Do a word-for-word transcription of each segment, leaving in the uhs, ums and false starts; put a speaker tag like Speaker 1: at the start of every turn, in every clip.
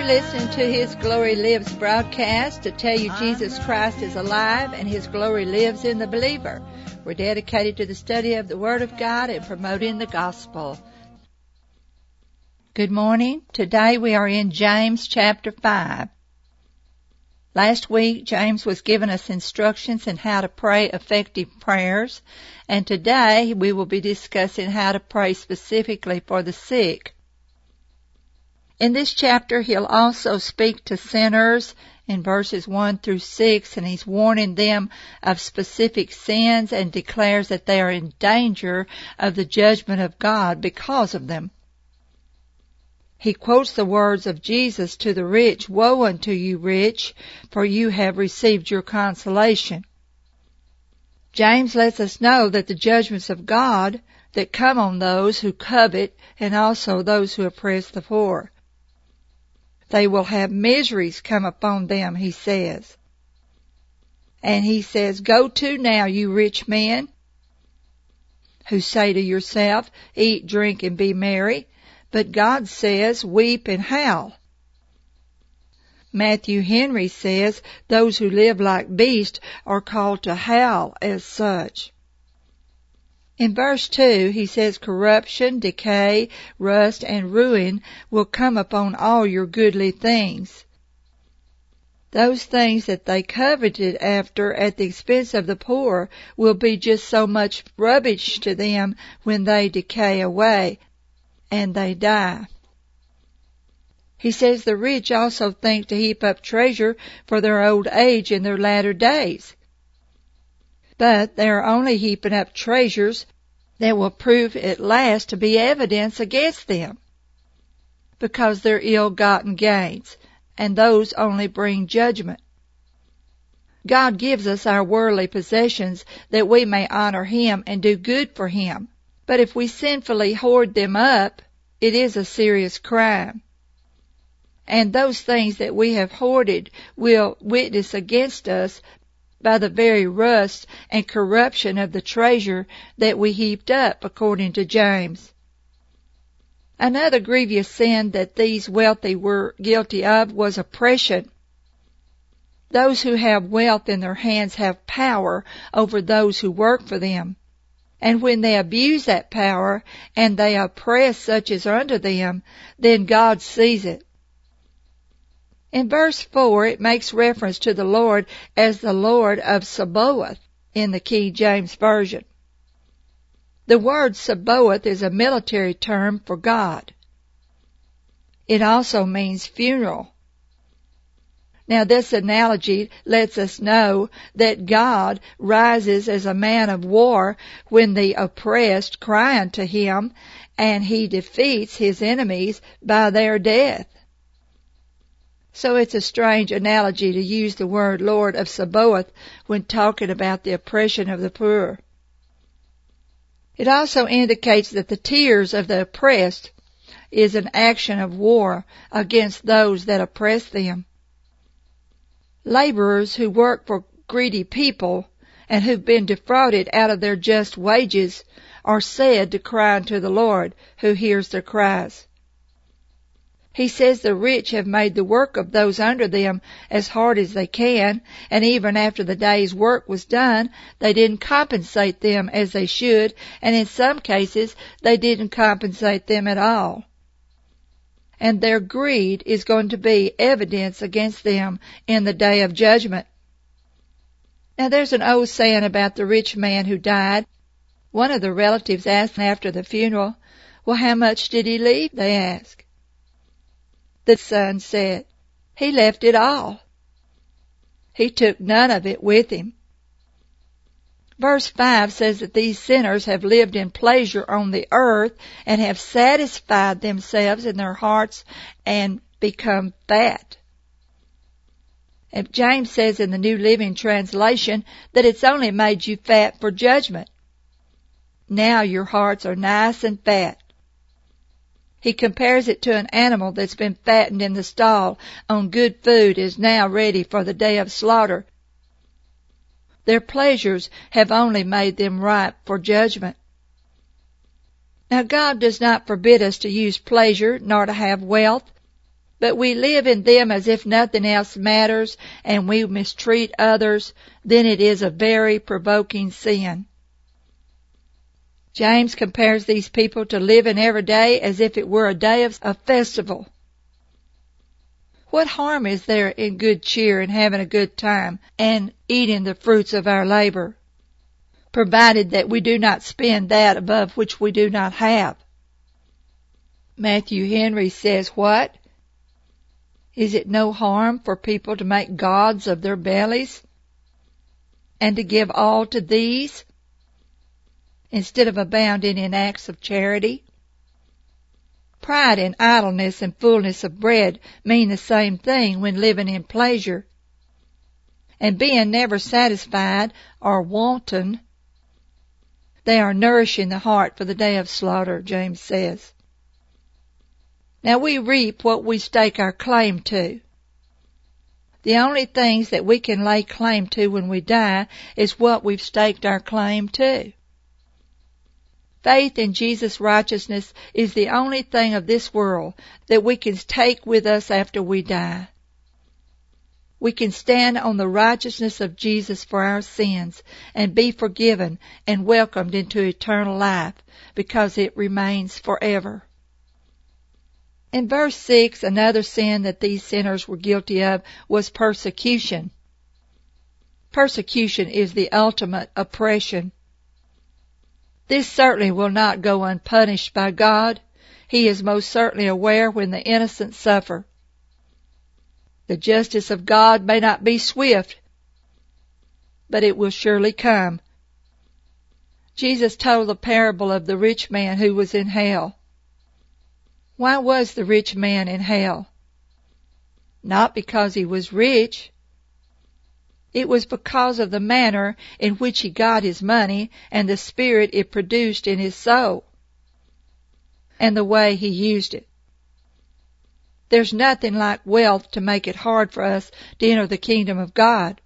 Speaker 1: You're listening to His Glory Lives broadcast to tell you Jesus Christ is alive and His glory lives in the believer. We're dedicated to the study of the Word of God and promoting the gospel. Good morning. Today we are in James chapter five. Last week, James was giving us instructions on how to pray effective prayers, and today we will be discussing how to pray specifically for the sick. In this chapter, he'll also speak to sinners in verses one through six, and he's warning them of specific sins and declares that they are in danger of the judgment of God because of them. He quotes the words of Jesus to the rich, "Woe unto you, rich, for you have received your consolation." James lets us know that the judgments of God that come on those who covet and also those who oppress the poor. They will have miseries come upon them, he says. And he says, "Go to now, you rich men, who say to yourself, eat, drink, and be merry. But God says, weep and howl." Matthew Henry says, those who live like beasts are called to howl as such. In verse two, he says, "Corruption, decay, rust, and ruin will come upon all your goodly things." Those things that they coveted after at the expense of the poor will be just so much rubbish to them when they decay away and they die. He says the rich also think to heap up treasure for their old age in their latter days. But they are only heaping up treasures that will prove at last to be evidence against them, because they're ill-gotten gains, and those only bring judgment. God gives us our worldly possessions that we may honor Him and do good for Him. But if we sinfully hoard them up, it is a serious crime. And those things that we have hoarded will witness against us by the very rust and corruption of the treasure that we heaped up, according to James. Another grievous sin that these wealthy were guilty of was oppression. Those who have wealth in their hands have power over those who work for them. And when they abuse that power and they oppress such as are under them, then God sees it. In verse four, it makes reference to the Lord as the Lord of Sabaoth in the King James Version. The word Sabaoth is a military term for God. It also means funeral. Now, this analogy lets us know that God rises as a man of war when the oppressed cry unto Him, and He defeats His enemies by their death. So it's a strange analogy to use the word Lord of Sabaoth when talking about the oppression of the poor. It also indicates that the tears of the oppressed is an action of war against those that oppress them. Laborers who work for greedy people and who've been defrauded out of their just wages are said to cry unto the Lord, who hears their cries. He says the rich have made the work of those under them as hard as they can, and even after the day's work was done, they didn't compensate them as they should, and in some cases, they didn't compensate them at all. And their greed is going to be evidence against them in the day of judgment. Now, there's an old saying about the rich man who died. One of the relatives asked after the funeral, "Well, how much did he leave?" they asked. The son said, "He left it all. He took none of it with him." Verse five says that these sinners have lived in pleasure on the earth and have satisfied themselves in their hearts and become fat. And James says in the New Living Translation that it's only made you fat for judgment. Now your hearts are nice and fat. He compares it to an animal that's been fattened in the stall on good food is now ready for the day of slaughter. Their pleasures have only made them ripe for judgment. Now, God does not forbid us to use pleasure nor to have wealth, but we live in them as if nothing else matters, and we mistreat others, then it is a very provoking sin. James compares these people to living every day as if it were a day of a festival. What harm is there in good cheer and having a good time and eating the fruits of our labor, provided that we do not spend that above which we do not have? Matthew Henry says, what? Is it no harm for people to make gods of their bellies and to give all to these instead of abounding in acts of charity? Pride and idleness and fullness of bread mean the same thing when living in pleasure. And being never satisfied or wanton, they are nourishing the heart for the day of slaughter, James says. Now we reap what we stake our claim to. The only things that we can lay claim to when we die is what we've staked our claim to. Faith in Jesus' righteousness is the only thing of this world that we can take with us after we die. We can stand on the righteousness of Jesus for our sins and be forgiven and welcomed into eternal life because it remains forever. In verse six, another sin that these sinners were guilty of was persecution. Persecution is the ultimate oppression. This certainly will not go unpunished by God. He is most certainly aware when the innocent suffer. The justice of God may not be swift, but it will surely come. Jesus told the parable of the rich man who was in hell. Why was the rich man in hell? Not because he was rich. It was because of the manner in which he got his money and the spirit it produced in his soul, and the way he used it. There's nothing like wealth to make it hard for us to enter the kingdom of God.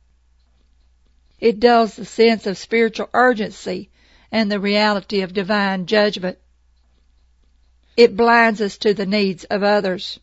Speaker 1: It dulls the sense of spiritual urgency and the reality of divine judgment. It blinds us to the needs of others.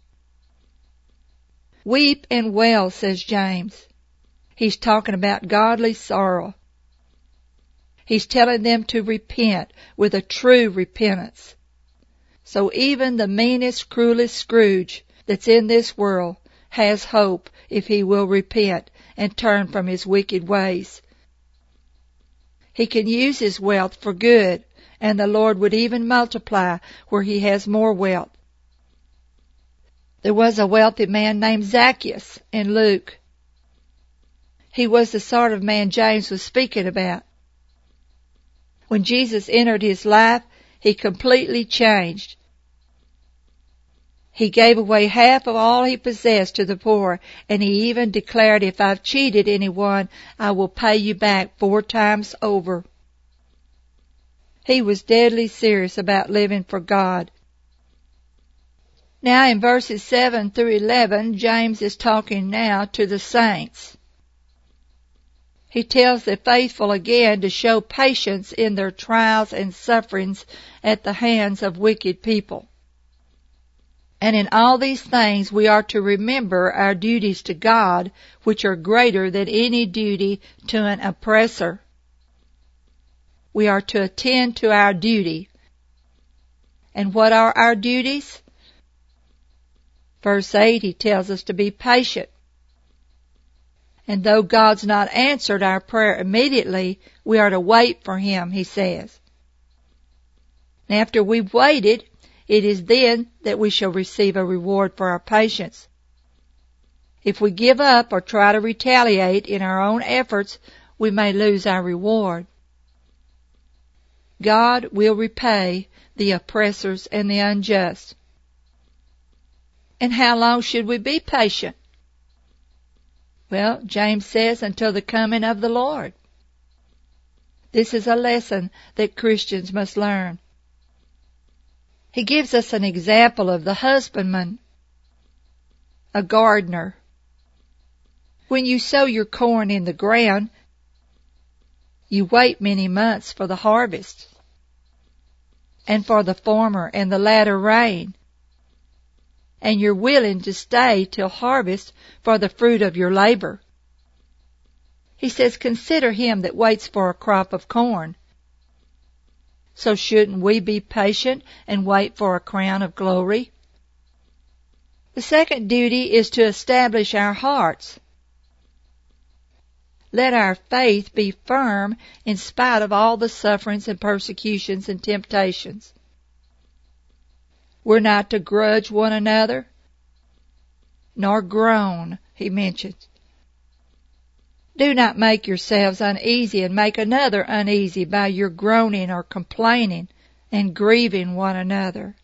Speaker 1: Weep and wail, says James. He's talking about godly sorrow. He's telling them to repent with a true repentance. So even the meanest, cruelest Scrooge that's in this world has hope if he will repent and turn from his wicked ways. He can use his wealth for good, and the Lord would even multiply where he has more wealth. There was a wealthy man named Zacchaeus in Luke. He was the sort of man James was speaking about. When Jesus entered his life, he completely changed. He gave away half of all he possessed to the poor, and he even declared, if I've cheated anyone, I will pay you back four times over. He was deadly serious about living for God. Now in verses seven through eleven, James is talking now to the saints. He tells the faithful again to show patience in their trials and sufferings at the hands of wicked people. And in all these things we are to remember our duties to God, which are greater than any duty to an oppressor. We are to attend to our duty. And what are our duties? Verse eight, he tells us to be patient. And though God's not answered our prayer immediately, we are to wait for Him, he says. And after we've waited, it is then that we shall receive a reward for our patience. If we give up or try to retaliate in our own efforts, we may lose our reward. God will repay the oppressors and the unjust. And how long should we be patient? Well, James says, until the coming of the Lord. This is a lesson that Christians must learn. He gives us an example of the husbandman, a gardener. When you sow your corn in the ground, you wait many months for the harvest, and for the former and the latter rain. and you're willing to stay till harvest for the fruit of your labor. He says, consider him that waits for a crop of corn. So shouldn't we be patient and wait for a crown of glory? The second duty is to establish our hearts. Let our faith be firm in spite of all the sufferings and persecutions and temptations. We're not to grudge one another, nor groan, he mentions. Do not make yourselves uneasy and make another uneasy by your groaning or complaining and grieving one another.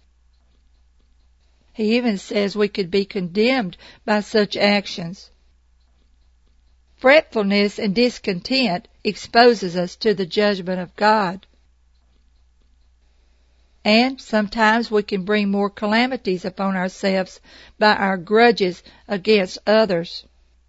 Speaker 1: He even says we could be condemned by such actions. Fretfulness and discontent exposes us to the judgment of God. And sometimes we can bring more calamities upon ourselves by our grudges against others.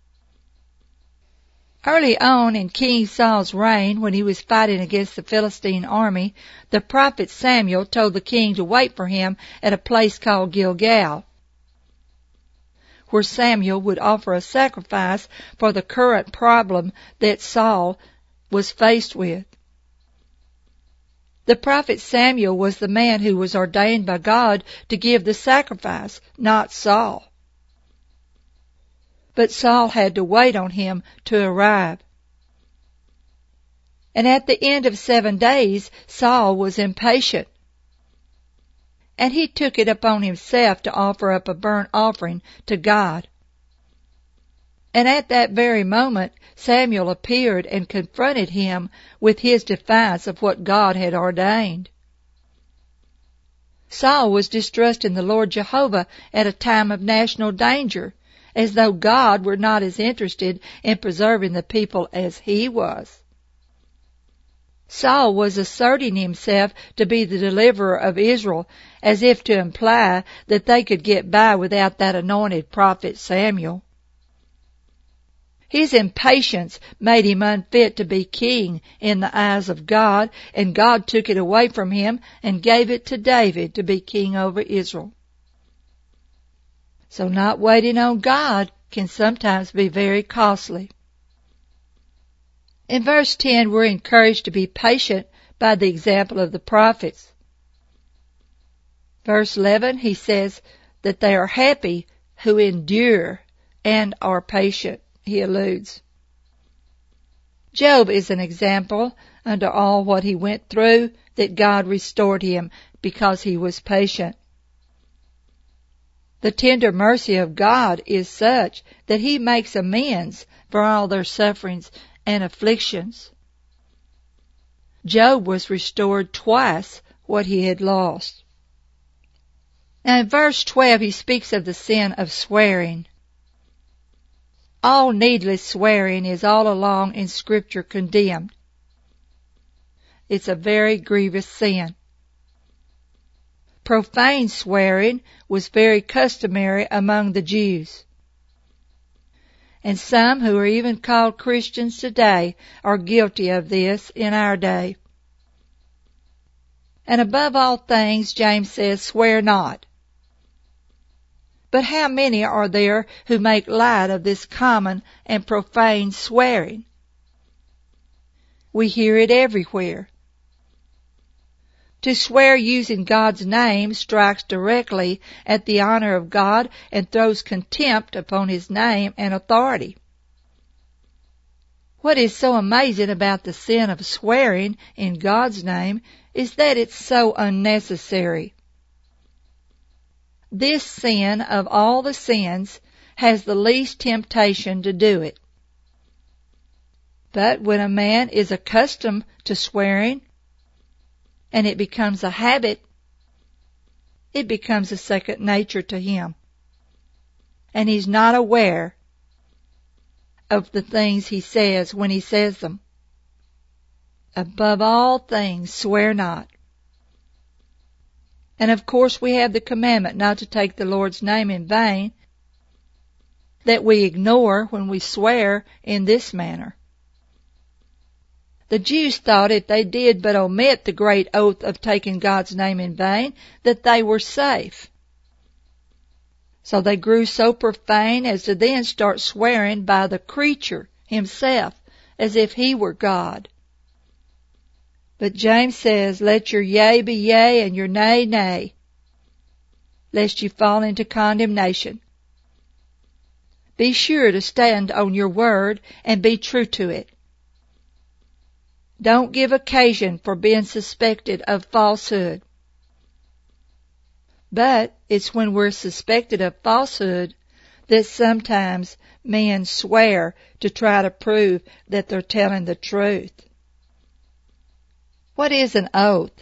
Speaker 1: Early on in King Saul's reign, when he was fighting against the Philistine army, the prophet Samuel told the king to wait for him at a place called Gilgal, where Samuel would offer a sacrifice for the current problem that Saul was faced with. The prophet Samuel was the man who was ordained by God to give the sacrifice, not Saul. But Saul had to wait on him to arrive. And at the end of seven days, Saul was impatient. And he took it upon himself to offer up a burnt offering to God. And at that very moment, Samuel appeared and confronted him with his defiance of what God had ordained. Saul was distrusting the Lord Jehovah at a time of national danger, as though God were not as interested in preserving the people as he was. Saul was asserting himself to be the deliverer of Israel, as if to imply that they could get by without that anointed prophet Samuel. His impatience made him unfit to be king in the eyes of God, and God took it away from him and gave it to David to be king over Israel. So not waiting on God can sometimes be very costly. In verse ten, we're encouraged to be patient by the example of the prophets. Verse eleven, he says that they are happy who endure and are patient, he alludes. Job is an example under all what he went through that God restored him because he was patient. The tender mercy of God is such that he makes amends for all their sufferings and afflictions. Job was restored twice what he had lost. Now in verse twelve he speaks of the sin of swearing. All needless swearing is all along in Scripture condemned. It's a very grievous sin. Profane swearing was very customary among the Jews. And some who are even called Christians today are guilty of this in our day. And above all things, James says, swear not. But how many are there who make light of this common and profane swearing? We hear it everywhere. To swear using God's name strikes directly at the honor of God and throws contempt upon His name and authority. What is so amazing about the sin of swearing in God's name is that it's so unnecessary. This sin of all the sins has the least temptation to do it. But when a man is accustomed to swearing, and it becomes a habit, it becomes a second nature to him. And he's not aware of the things he says when he says them. Above all things, swear not. And of course we have the commandment not to take the Lord's name in vain, that we ignore when we swear in this manner. The Jews thought if they did but omit the great oath of taking God's name in vain, that they were safe. So they grew so profane as to then start swearing by the creature himself, as if he were God. But James says, let your yea be yea and your nay, nay, lest you fall into condemnation. Be sure to stand on your word and be true to it. Don't give occasion for being suspected of falsehood. But it's when we're suspected of falsehood that sometimes men swear to try to prove that they're telling the truth. What is an oath?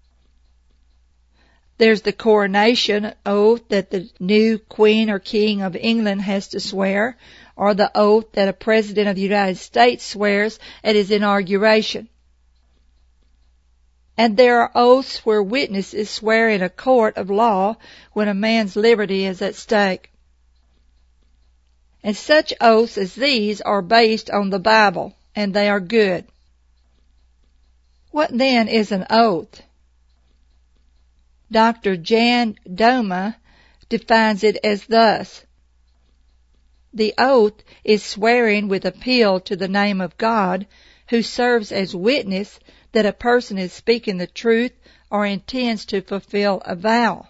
Speaker 1: There's the coronation oath that the new Queen or King of England has to swear, or the oath that a President of the United States swears at his inauguration. And there are oaths where witnesses swear in a court of law when a man's liberty is at stake. And such oaths as these are based on the Bible, and they are good. What then is an oath? Doctor Jan Doma defines it as thus. The oath is swearing with appeal to the name of God, who serves as witness that a person is speaking the truth or intends to fulfill a vow.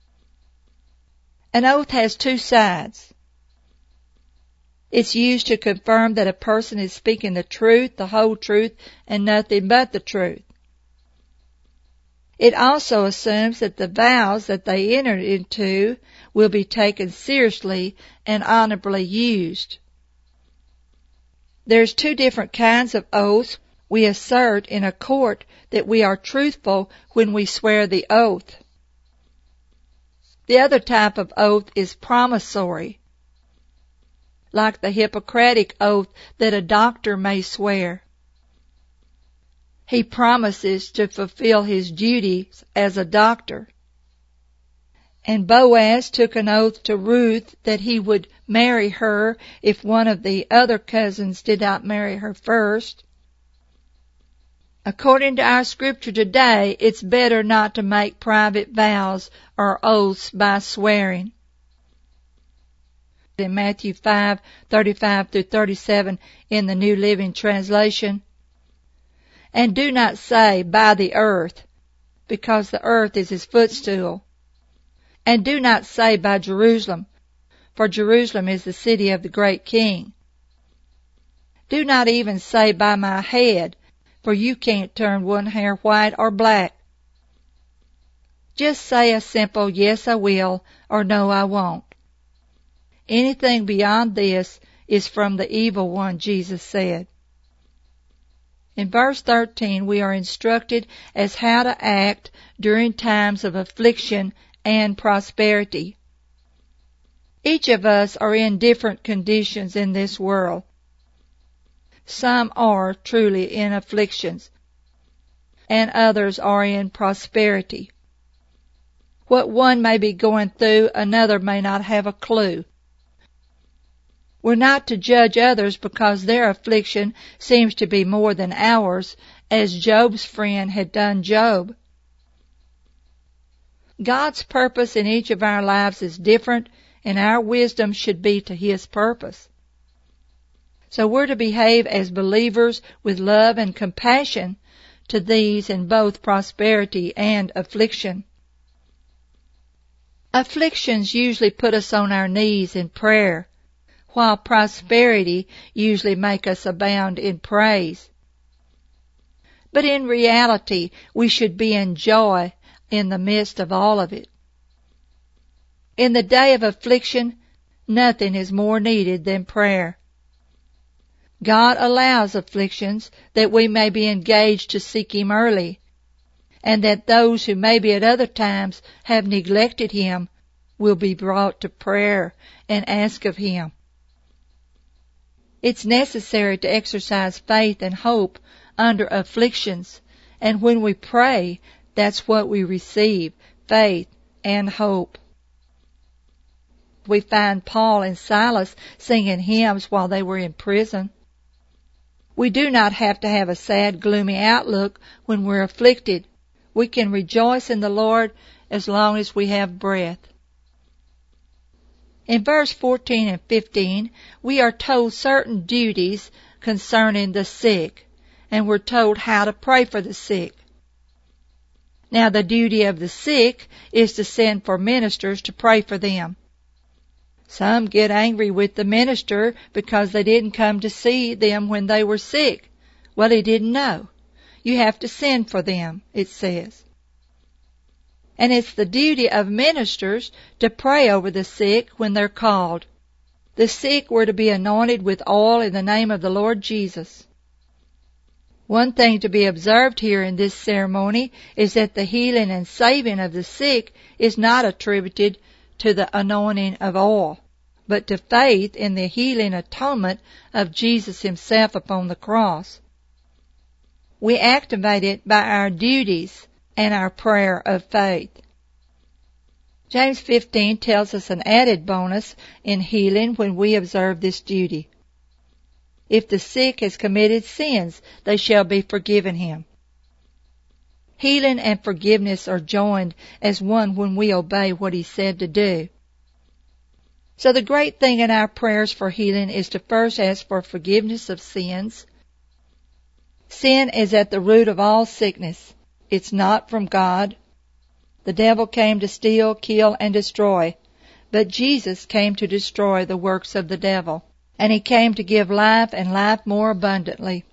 Speaker 1: An oath has two sides. It's used to confirm that a person is speaking the truth, the whole truth, and nothing but the truth. It also assumes that the vows that they enter into will be taken seriously and honorably used. There's two different kinds of oaths. We assert in a court that we are truthful when we swear the oath. The other type of oath is promissory, like the Hippocratic oath that a doctor may swear. He promises to fulfill his duties as a doctor. And Boaz took an oath to Ruth that he would marry her if one of the other cousins did not marry her first. According to our scripture today, it's better not to make private vows or oaths by swearing. In Matthew five, thirty-five through thirty-seven in the New Living Translation, and do not say by the earth, because the earth is his footstool. And do not say by Jerusalem, for Jerusalem is the city of the great king. Do not even say by my head, for you can't turn one hair white or black. Just say a simple yes I will or no I won't. Anything beyond this is from the evil one, Jesus said. In verse thirteen, we are instructed as how to act during times of affliction and prosperity. Each of us are in different conditions in this world. Some are truly in afflictions, and others are in prosperity. What one may be going through, another may not have a clue. We're not to judge others because their affliction seems to be more than ours, as Job's friend had done Job. God's purpose in each of our lives is different, and our wisdom should be to His purpose. So we're to behave as believers with love and compassion to these in both prosperity and affliction. Afflictions usually put us on our knees in prayer, while prosperity usually make us abound in praise. But in reality, we should be in joy in the midst of all of it. In the day of affliction, nothing is more needed than prayer. God allows afflictions that we may be engaged to seek Him early, and that those who maybe at other times have neglected Him will be brought to prayer and ask of Him. It's necessary to exercise faith and hope under afflictions, and when we pray, that's what we receive, faith and hope. We find Paul and Silas singing hymns while they were in prison. We do not have to have a sad, gloomy outlook when we're afflicted. We can rejoice in the Lord as long as we have breath. In verse fourteen and fifteen, we are told certain duties concerning the sick, and we're told how to pray for the sick. Now, the duty of the sick is to send for ministers to pray for them. Some get angry with the minister because they didn't come to see them when they were sick. Well, he didn't know. You have to send for them, it says. And it's the duty of ministers to pray over the sick when they're called. The sick were to be anointed with oil in the name of the Lord Jesus. One thing to be observed here in this ceremony is that the healing and saving of the sick is not attributed to the anointing of oil, but to faith in the healing atonement of Jesus himself upon the cross. We activate it by our duties and our prayer of faith. James fifteen tells us an added bonus in healing when we observe this duty. If the sick has committed sins, they shall be forgiven him. Healing and forgiveness are joined as one when we obey what he said to do. So the great thing in our prayers for healing is to first ask for forgiveness of sins. Sin is at the root of all sickness. It's not from God. The devil came to steal, kill, and destroy, but Jesus came to destroy the works of the devil, and he came to give life and life more abundantly.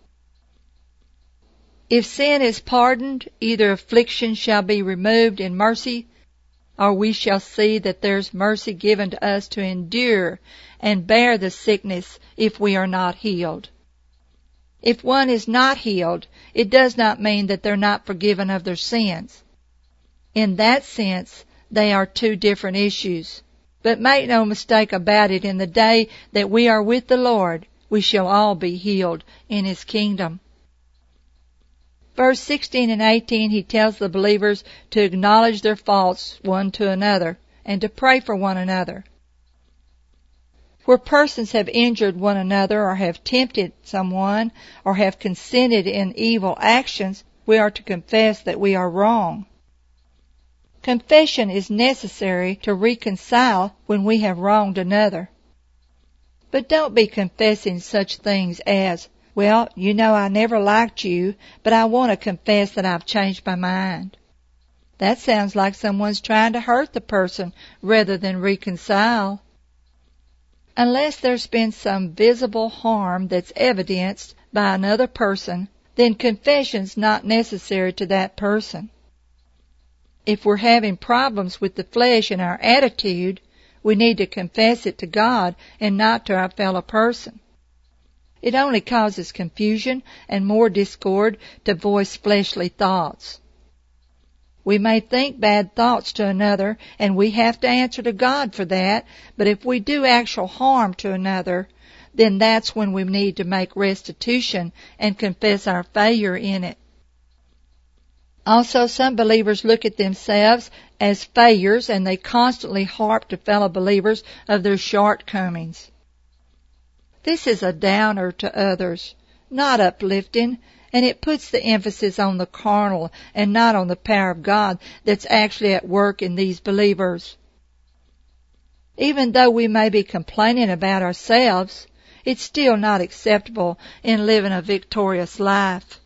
Speaker 1: If sin is pardoned, either affliction shall be removed in mercy, or we shall see that there's mercy given to us to endure and bear the sickness if we are not healed. If one is not healed, it does not mean that they're not forgiven of their sins. In that sense, they are two different issues. But make no mistake about it, in the day that we are with the Lord, we shall all be healed in his kingdom. Verse sixteen and eighteen, he tells the believers to acknowledge their faults one to another and to pray for one another. Where persons have injured one another or have tempted someone or have consented in evil actions, we are to confess that we are wrong. Confession is necessary to reconcile when we have wronged another. But don't be confessing such things as, well, you know I never liked you, but I want to confess that I've changed my mind. That sounds like someone's trying to hurt the person rather than reconcile. Unless there's been some visible harm that's evidenced by another person, then confession's not necessary to that person. If we're having problems with the flesh and our attitude, we need to confess it to God and not to our fellow person. It only causes confusion and more discord to voice fleshly thoughts. We may think bad thoughts to another, and we have to answer to God for that, but if we do actual harm to another, then that's when we need to make restitution and confess our failure in it. Also, some believers look at themselves as failures, and they constantly harp to fellow believers of their shortcomings. This is a downer to others, not uplifting, and it puts the emphasis on the carnal and not on the power of God that's actually at work in these believers. Even though we may be complaining about ourselves, it's still not acceptable in living a victorious life.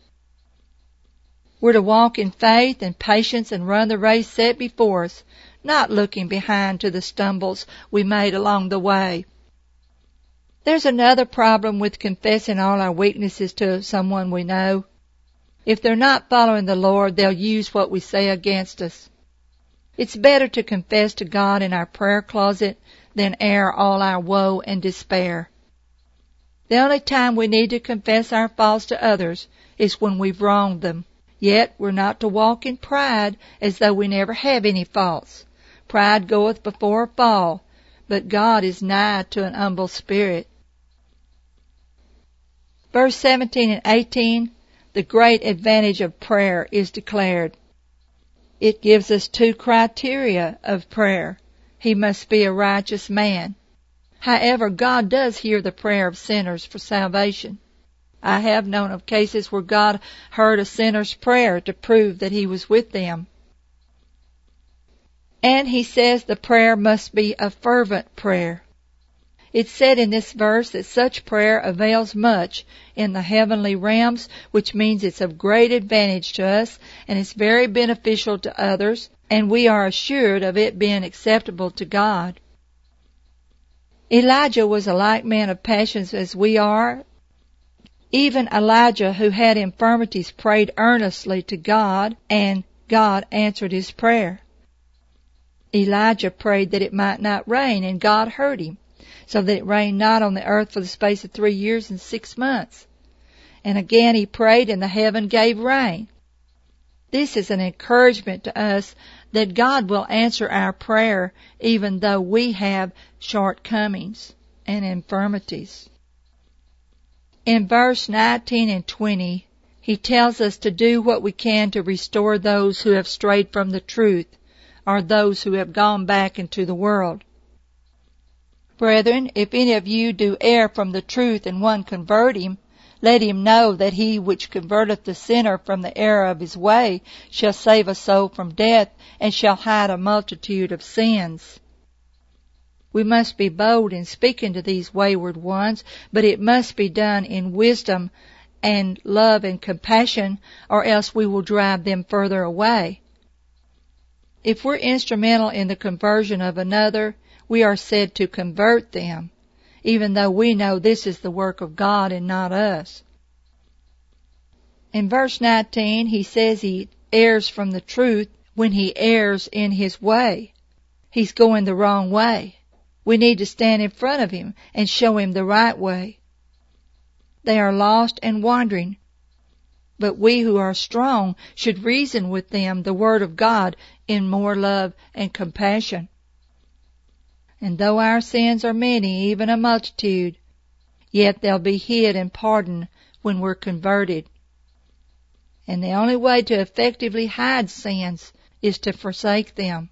Speaker 1: We're to walk in faith and patience and run the race set before us, not looking behind to the stumbles we made along the way. There's another problem with confessing all our weaknesses to someone we know. If they're not following the Lord, they'll use what we say against us. It's better to confess to God in our prayer closet than air all our woe and despair. The only time we need to confess our faults to others is when we've wronged them. Yet we're not to walk in pride as though we never have any faults. Pride goeth before a fall, but God is nigh to an humble spirit. Verse seventeen and eighteen, the great advantage of prayer is declared. It gives us two criteria of prayer. He must be a righteous man. However, God does hear the prayer of sinners for salvation. I have known of cases where God heard a sinner's prayer to prove that he was with them. And he says the prayer must be a fervent prayer. It's said in this verse that such prayer avails much in the heavenly realms, which means it's of great advantage to us and it's very beneficial to others, and we are assured of it being acceptable to God. Elijah was a like man of passions as we are. Even Elijah, who had infirmities, prayed earnestly to God, and God answered his prayer. Elijah prayed that it might not rain, and God heard him, so that it rained not on the earth for the space of three years and six months. And again he prayed, and the heaven gave rain. This is an encouragement to us that God will answer our prayer even though we have shortcomings and infirmities. In verse nineteen and twenty, he tells us to do what we can to restore those who have strayed from the truth, or those who have gone back into the world. Brethren, if any of you do err from the truth and one convert him, let him know that he which converteth the sinner from the error of his way shall save a soul from death, and shall hide a multitude of sins. We must be bold in speaking to these wayward ones, but it must be done in wisdom and love and compassion, or else we will drive them further away. If we're instrumental in the conversion of another, we are said to convert them, even though we know this is the work of God and not us. In verse nineteen, he says he errs from the truth when he errs in his way. He's going the wrong way. We need to stand in front of him and show him the right way. They are lost and wandering, but we who are strong should reason with them the word of God in more love and compassion. And though our sins are many, even a multitude, yet they'll be hid and pardoned when we're converted. And the only way to effectively hide sins is to forsake them.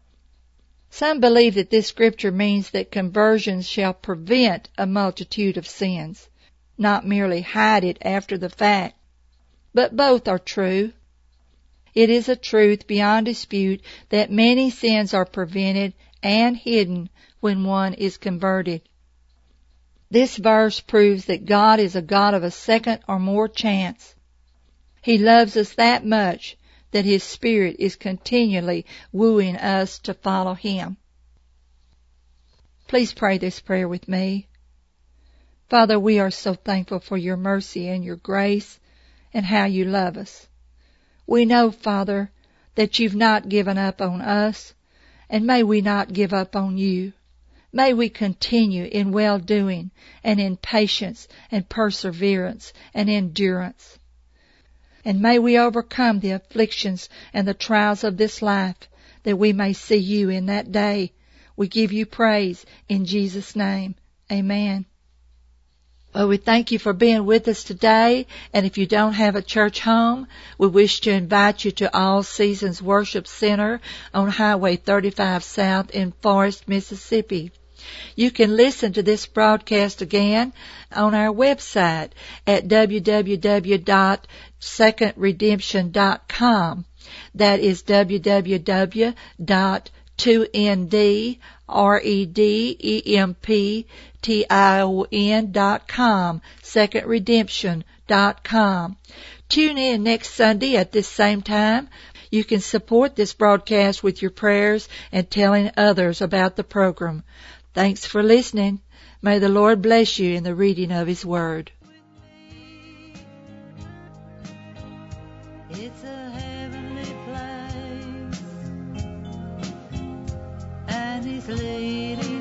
Speaker 1: Some believe that this scripture means that conversion shall prevent a multitude of sins, not merely hide it after the fact. But both are true. It is a truth beyond dispute that many sins are prevented and hidden when one is converted. This verse proves that God is a God of a second or more chance. He loves us that much that His Spirit is continually wooing us to follow Him. Please pray this prayer with me. Father, we are so thankful for your mercy and your grace and how you love us. We know, Father, that you've not given up on us, and may we not give up on you. May we continue in well-doing and in patience and perseverance and endurance. And may we overcome the afflictions and the trials of this life, that we may see you in that day. We give you praise in Jesus' name. Amen. Well, we thank you for being with us today, and if you don't have a church home, we wish to invite you to All Seasons Worship Center on Highway thirty-five South in Forest, Mississippi. You can listen to this broadcast again on our website at w w w dot second redemption dot com. That is w w w dot two n d redemption dot com, second redemption dot com. Tune in next Sunday at this same time. You can support this broadcast with your prayers and telling others about the program. Thanks for listening. May the Lord bless you in the reading of His Word.
Speaker 2: It's a heavenly place, and He's leading